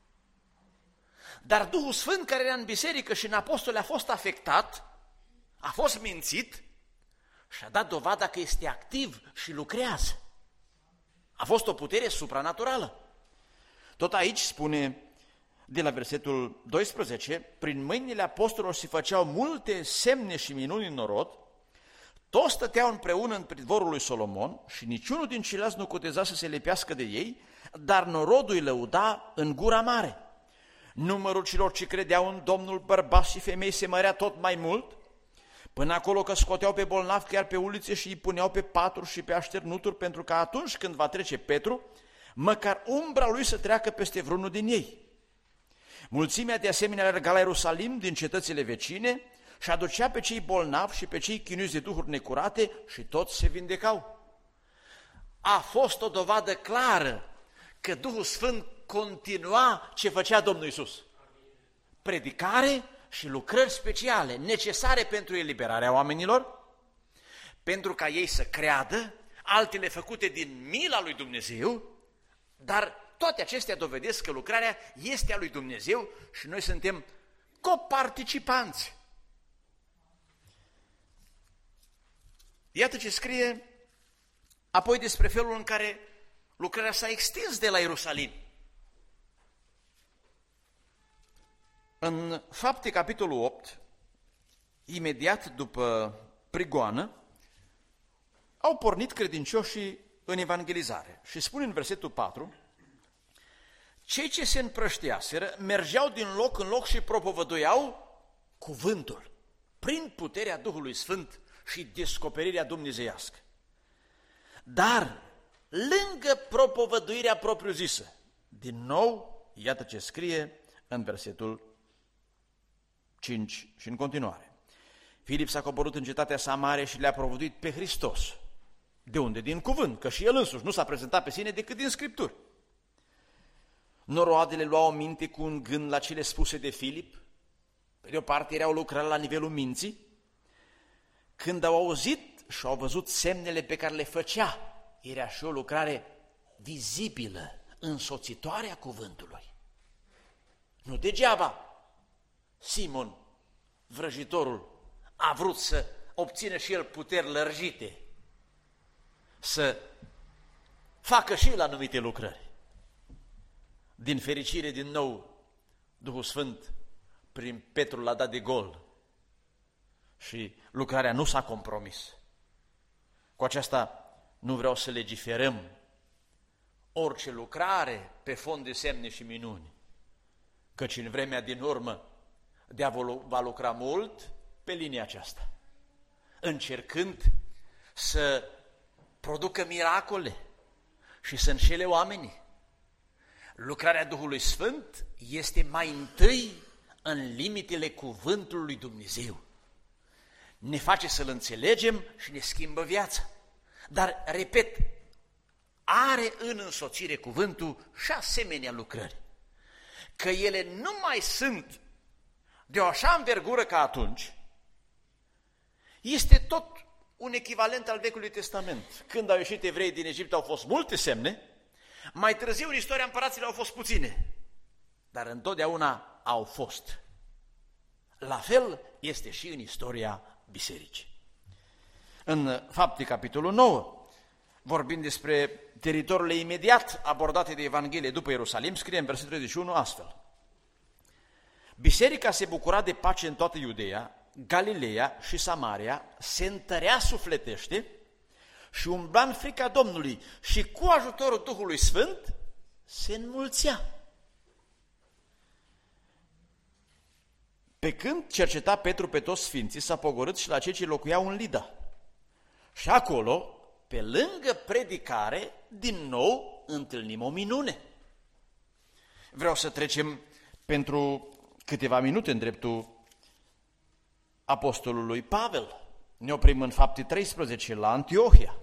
Dar Duhul Sfânt care era în biserică și în apostoli a fost afectat, a fost mințit și a dat dovada că este activ și lucrează. A fost o putere supranaturală. Tot aici spune, de la versetul 12, prin mâinile apostolilor se făceau multe semne și minuni în norod, toți stăteau împreună în pridvorul lui Solomon și niciunul din ceilalți nu cuteza să se lipească de ei, dar norodul îi lăuda în gura mare. Numărul celor ce credeau în Domnul, bărbați și femei, se mărea tot mai mult, până acolo că scoteau pe bolnavi chiar pe ulițe și îi puneau pe paturi și pe așternuturi, pentru că atunci când va trece Petru, măcar umbra lui să treacă peste vreunul din ei. Mulțimea de asemenea alerga la Ierusalim din cetățile vecine și aducea pe cei bolnavi și pe cei chinuiți de duhuri necurate și toți se vindecau. A fost o dovadă clară că Duhul Sfânt continua ce făcea Domnul Iisus. Predicare și lucrări speciale, necesare pentru eliberarea oamenilor, pentru ca ei să creadă, altele făcute din mila lui Dumnezeu, dar toate acestea dovedesc că lucrarea este a lui Dumnezeu și noi suntem coparticipanți. Iată ce scrie apoi despre felul în care lucrarea s-a extins de la Ierusalim. În Fapte, capitolul 8, imediat după prigoană, au pornit credincioșii în evangelizare. Și spune în versetul 4, cei ce se împrăștiaseră mergeau din loc în loc și propovăduiau cuvântul, prin puterea Duhului Sfânt și descoperirea dumnezeiască. Dar, lângă propovăduirea propriu-zisă, din nou, iată ce scrie în versetul 5 și în continuare. Filip s-a coborât în cetatea Samaria și le-a propovăduit pe Hristos. De unde? Din cuvânt, că și el însuși nu s-a prezentat pe sine decât din Scripturi. Noroadele luau minte cu un gând la cele spuse de Filip, pe de o parte erau lucrări la nivelul minții, când au auzit și au văzut semnele pe care le făcea, era și o lucrare vizibilă, însoțitoare a cuvântului. Nu degeaba Simon, vrăjitorul, a vrut să obțină și el puteri lărgite, să facă și el anumite lucrări. Din fericire, din nou, Duhul Sfânt prin Petru l-a dat de gol și lucrarea nu s-a compromis. Cu aceasta nu vreau să legiferăm orice lucrare pe fond de semne și minuni, căci în vremea din urmă diavolul va lucra mult pe linia aceasta, încercând să producă miracole și să înșele oamenii. Lucrarea Duhului Sfânt este mai întâi în limitele cuvântului lui Dumnezeu. ne face să-L înțelegem și ne schimbă viața. Dar, repet, are în însoțire cuvântul și asemenea lucrări. Că ele nu mai sunt de o așa învergură ca atunci, este tot un echivalent al Vechiului Testament. Când au ieșit evreii din Egipt au fost multe semne, mai târziu în istoria împăraților au fost puține, dar întotdeauna au fost. La fel este și în istoria bisericii. În Fapte, capitolul 9, vorbind despre teritoriile imediat abordate de Evanghelie după Ierusalim, scrie în versetul 31 astfel: Biserica se bucura de pace în toată Iudeea, Galileea și Samaria, se întărea sufletește și umbla în frica Domnului și cu ajutorul Duhului Sfânt se înmulțea. Pe când cerceta Petru pe toți sfinții, s-a pogorât și la cei ce locuiau în Lida. Și acolo, pe lângă predicare, din nou întâlnim o minune. Vreau să trecem pentru câteva minute în dreptul apostolului Pavel. Ne oprim în Fapte 13, la Antiohia.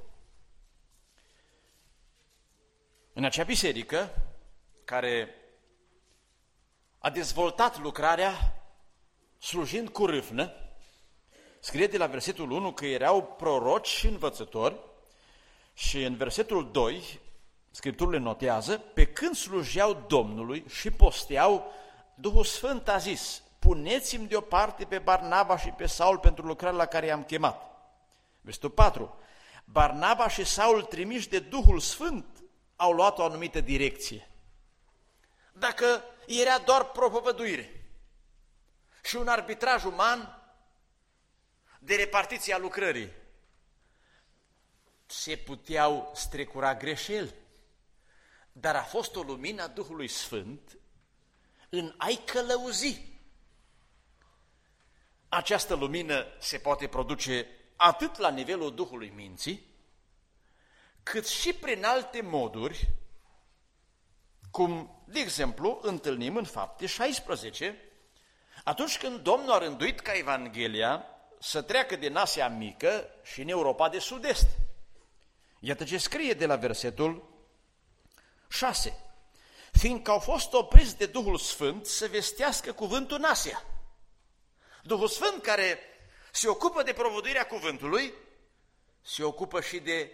În acea biserică care a dezvoltat lucrarea slujind cu râvnă, scrie de la versetul 1 că erau proroci și învățători și în versetul 2 Scripturile notează: pe când slujeau Domnului și posteau, Duhul Sfânt a zis: puneți-mi deoparte pe Barnaba și pe Saul pentru lucrarea la care i-am chemat. Versetul 4. Barnaba și Saul, trimiși de Duhul Sfânt, au luat o anumită direcție. Dacă era doar propovăduire și un arbitraj uman de repartiție a lucrării, se puteau strecura greșeli, dar a fost o lumină a Duhului Sfânt în a-i călăuzi. Această lumină se poate produce atât la nivelul Duhului minții, cât și prin alte moduri, cum, de exemplu, întâlnim în Fapte 16, atunci când Domnul a rânduit ca Evanghelia să treacă din Asia Mică și în Europa de Sud-Est. Iată ce scrie de la versetul 6. Fiindcă au fost opriți de Duhul Sfânt să vestească cuvântul în Asia. Duhul Sfânt, care se ocupă de propovăduirea cuvântului, se ocupă și de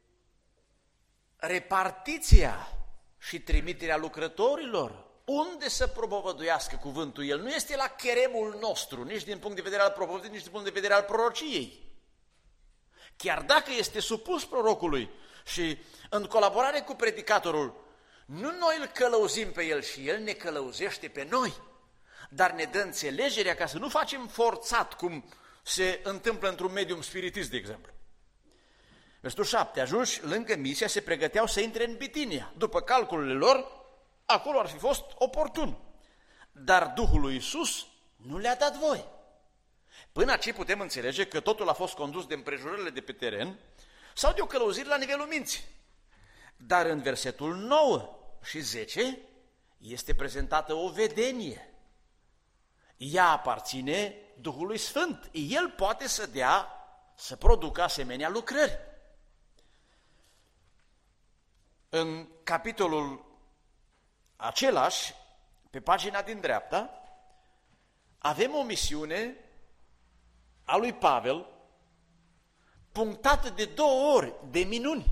repartiția și trimiterea lucrătorilor. Unde să propovăduiască cuvântul? El nu este la cheremul nostru, nici din punct de vedere al propovăduirii, nici din punct de vedere al prorociei. Chiar dacă este supus prorocului și în colaborare cu predicatorul, nu noi îl călăuzim pe el și el ne călăuzește pe noi, dar ne dă înțelegerea ca să nu facem forțat, cum se întâmplă într-un medium spiritist, de exemplu. Versetul 7. Ajunși lângă Misia, se pregăteau să intre în Bitinia. După calculele lor, acolo ar fi fost oportun. Dar Duhul lui Iisus nu le-a dat voie. Până aici putem înțelege că totul a fost condus de împrejurările de pe teren sau de o călăuzire la nivelul minții. Dar în versetul 9 și 10 este prezentată o vedenie. Ea aparține Duhului Sfânt. El poate să dea, să producă asemenea lucrări. În capitolul același, pe pagina din dreapta, avem o misiune a lui Pavel punctată de 2 ori de minuni.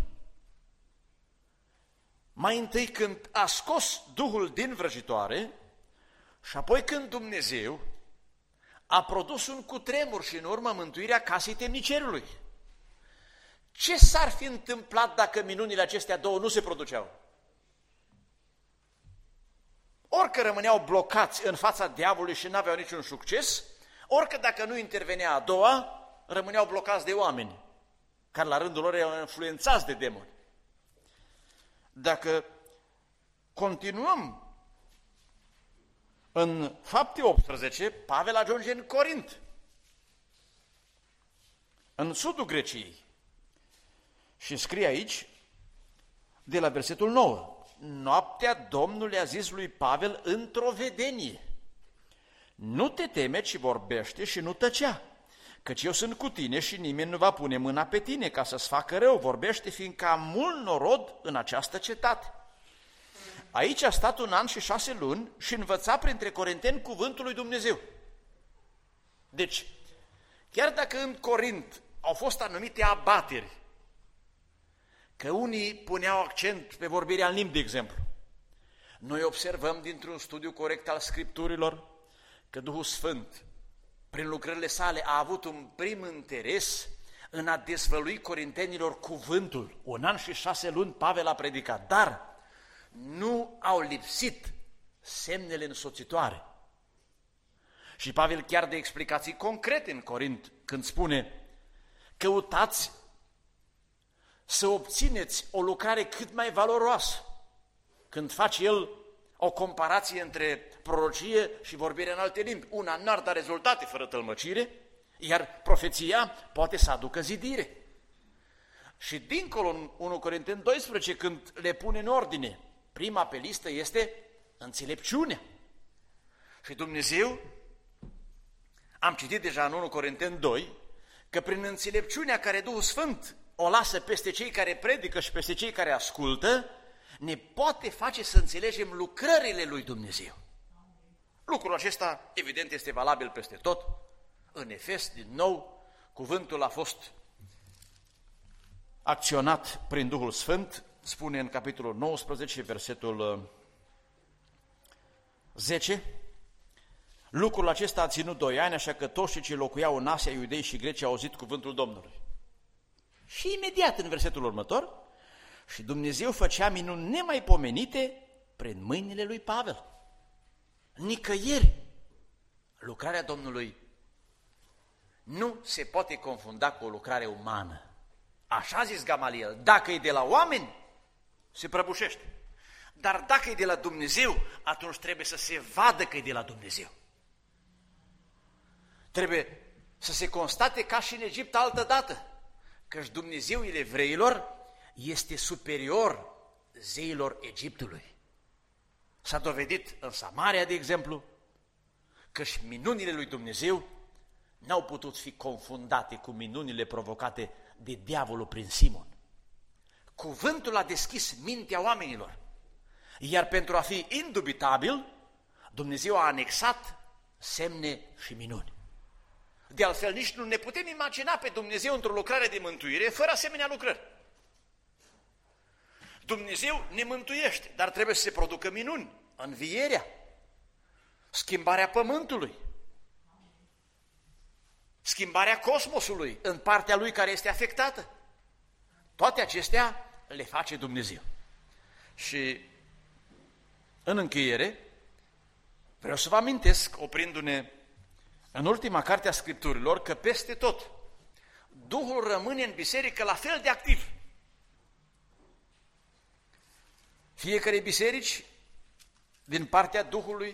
Mai întâi când a scos Duhul din vrăjitoare și apoi când Dumnezeu a produs un cutremur și în urmă mântuirea casei temnicerului. Ce s-ar fi întâmplat dacă minunile acestea 2 nu se produceau? Orică rămâneau blocați în fața diavolului și n-aveau niciun succes, orică dacă nu intervenea a doua, rămâneau blocați de oameni, care la rândul lor erau influențați de demoni. Dacă continuăm în Fapte 18, Pavel ajunge în Corint, în sudul Greciei, și scrie aici, de la versetul 9, noaptea Domnul i-a zis lui Pavel într-o vedenie: nu te teme, ci vorbește și nu tăcea, căci eu sunt cu tine și nimeni nu va pune mâna pe tine ca să-ți facă rău, vorbește, fiindcă am mult norod în această cetate. Aici a stat 1 an și 6 luni și învăța printre corinteni cuvântul lui Dumnezeu. Deci, chiar dacă în Corint au fost anumite abateri, că unii puneau accent pe vorbirea în limbi, de exemplu, noi observăm dintr-un studiu corect al Scripturilor că Duhul Sfânt, prin lucrările sale, a avut un prim interes în a dezvălui corintenilor cuvântul. 1 an și 6 luni Pavel a predicat, dar nu au lipsit semnele însoțitoare. Și Pavel chiar de explicații concrete în Corint, când spune: căutați să obțineți o lucrare cât mai valoroasă. Când face el o comparație între prorocie și vorbirea în alte limbi, una n-ar da rezultate fără tălmăcire, iar profeția poate să aducă zidire. Și dincolo, în 1 Corinteni 12, când le pune în ordine, prima pe listă este înțelepciunea. Și Dumnezeu, am citit deja în 1 Corinteni 2, că prin înțelepciunea care Duhul Sfânt o lasă peste cei care predică și peste cei care ascultă, ne poate face să înțelegem lucrările lui Dumnezeu. Lucrul acesta, evident, este valabil peste tot. În Efes, din nou, cuvântul a fost acționat prin Duhul Sfânt, spune în capitolul 19, versetul 10, lucrul acesta a ținut 2 ani, așa că toți cei ce locuiau în Asia, iudei și greci, au auzit cuvântul Domnului. Și imediat în versetul următor, și Dumnezeu făcea minuni nemaipomenite prin mâinile lui Pavel. Nicăieri lucrarea Domnului nu se poate confunda cu o lucrare umană. Așa a zis Gamaliel, dacă e de la oameni, se prăbușește. Dar dacă e de la Dumnezeu, atunci trebuie să se vadă că e de la Dumnezeu. Trebuie să se constate ca și în Egipt altădată, căci Dumnezeul evreilor este superior zeilor Egiptului. S-a dovedit în Samaria, de exemplu, că și minunile lui Dumnezeu n-au putut fi confundate cu minunile provocate de diavolul prin Simon. Cuvântul a deschis mintea oamenilor, iar pentru a fi indubitabil, Dumnezeu a anexat semne și minuni. De altfel, nici nu ne putem imagina pe Dumnezeu într-o lucrare de mântuire fără asemenea lucrări. Dumnezeu ne mântuiește, dar trebuie să se producă minuni, învierea, schimbarea pământului, schimbarea cosmosului în partea lui care este afectată. Toate acestea le face Dumnezeu. Și în încheiere, vreau să vă amintesc, oprindu-ne în ultima carte a Scripturilor, că peste tot Duhul rămâne în biserică la fel de activ. Fiecare biserici, din partea Duhului,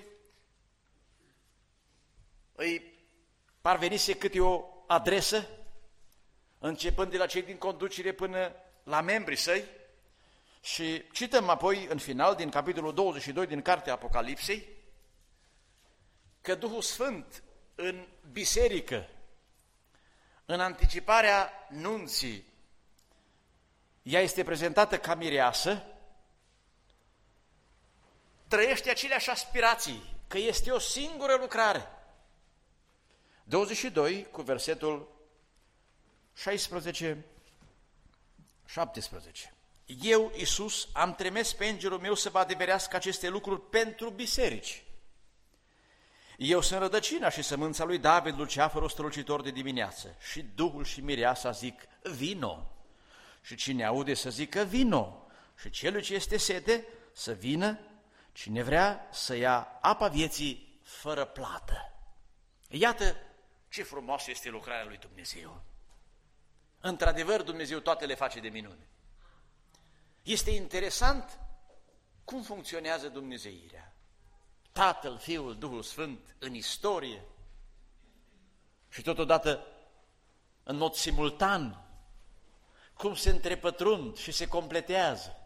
îi parvenise câte o adresă, începând de la cei din conducere până la membrii săi, și cităm apoi în final, din capitolul 22 din cartea Apocalipsei, că Duhul Sfânt în biserică, în anticiparea nunții, ea este prezentată ca mireasă, trăiește aceleași aspirații, că este o singură lucrare. 22 cu versetul 16-17. Eu, Iisus, am trimis pe îngerul meu să vă adeverească aceste lucruri pentru biserici. Eu sunt rădăcina și sămânța lui David, Luceafărul strălucitor de dimineață. Și Duhul și mireasa zic, vino. Și cine aude să zică, vino. Și celui ce este sete, să vină. Cine vrea să ia apa vieții fără plată. Iată ce frumoasă este lucrarea lui Dumnezeu. Într-adevăr, Dumnezeu toate le face de minune. Este interesant cum funcționează dumnezeirea. Tatăl, Fiul, Duhul Sfânt în istorie și totodată în mod simultan, cum se întrepătrund și se completează.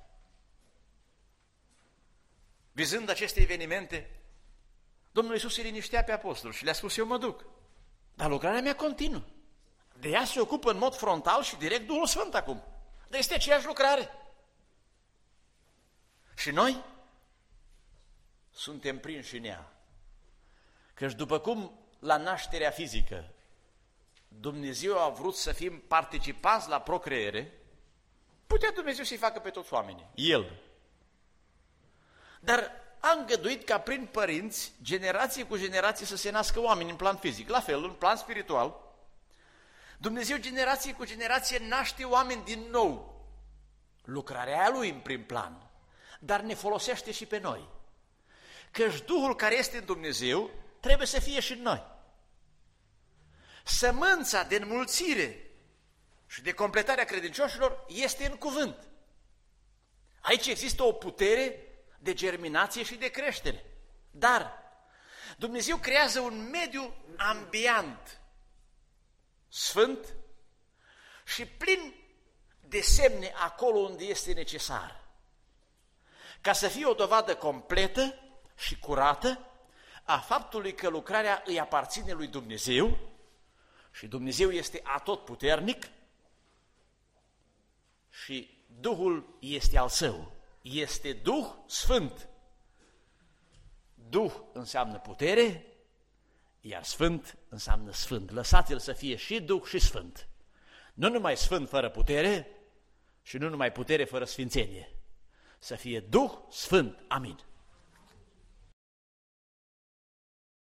Vizând aceste evenimente, Domnul Iisus îi liniștea pe apostol și le-a spus, eu mă duc, dar lucrarea mea continuă. De ea se ocupă în mod frontal și direct Duhul Sfânt acum. Dar este aceeași lucrare. Și noi suntem prinși în ea. Căci după cum la nașterea fizică Dumnezeu a vrut să fim participanți la procreere, putea Dumnezeu să-i facă pe toți oamenii, El. Dar a îngăduit ca prin părinți, generație cu generație, să se nască oameni în plan fizic. La fel, în plan spiritual, Dumnezeu generație cu generație naște oameni din nou. Lucrarea aia Lui în prim plan, dar ne folosește și pe noi. Căci Duhul care este în Dumnezeu trebuie să fie și în noi. Sămânța de înmulțire și de completarea credincioșilor este în cuvânt. Aici există o putere de germinație și de creștere. Dar Dumnezeu creează un mediu ambiant, sfânt și plin de semne acolo unde este necesar. Ca să fie o dovadă completă și curată a faptului că lucrarea îi aparține lui Dumnezeu și Dumnezeu este atotputernic și Duhul este al Său. Este Duh Sfânt. Duh înseamnă putere, iar Sfânt înseamnă Sfânt. Lăsați-l să fie și Duh și Sfânt. Nu numai Sfânt fără putere și nu numai putere fără sfințenie. Să fie Duh Sfânt. Amin.